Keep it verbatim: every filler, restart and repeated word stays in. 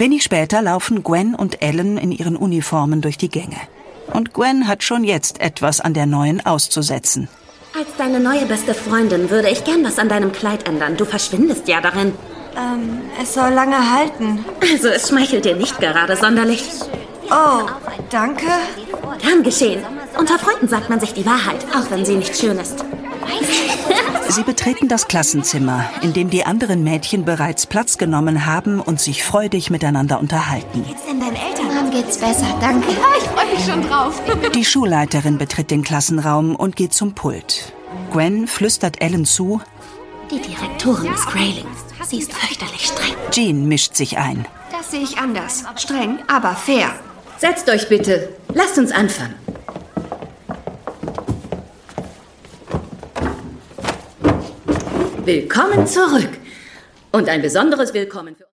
Wenig später laufen Gwen und Ellen in ihren Uniformen durch die Gänge. Und Gwen hat schon jetzt etwas an der neuen auszusetzen. Als deine neue beste Freundin würde ich gern was an deinem Kleid ändern. Du verschwindest ja darin. Ähm, es soll lange halten. Also es schmeichelt dir nicht gerade sonderlich. Oh, danke. Gern geschehen. Unter Freunden sagt man sich die Wahrheit, auch wenn sie nicht schön ist. Sie betreten das Klassenzimmer, in dem die anderen Mädchen bereits Platz genommen haben und sich freudig miteinander unterhalten. Geht's denn deinen Eltern? Dann geht's besser, danke. Ja, ich freue mich schon drauf. Die Schulleiterin betritt den Klassenraum und geht zum Pult. Gwen flüstert Ellen zu: Die Direktorin ist Grayling. Sie ist fürchterlich streng. Jean mischt sich ein. Das sehe ich anders. Streng, aber fair. Setzt euch bitte. Lasst uns anfangen. Willkommen zurück. Und ein besonderes Willkommen für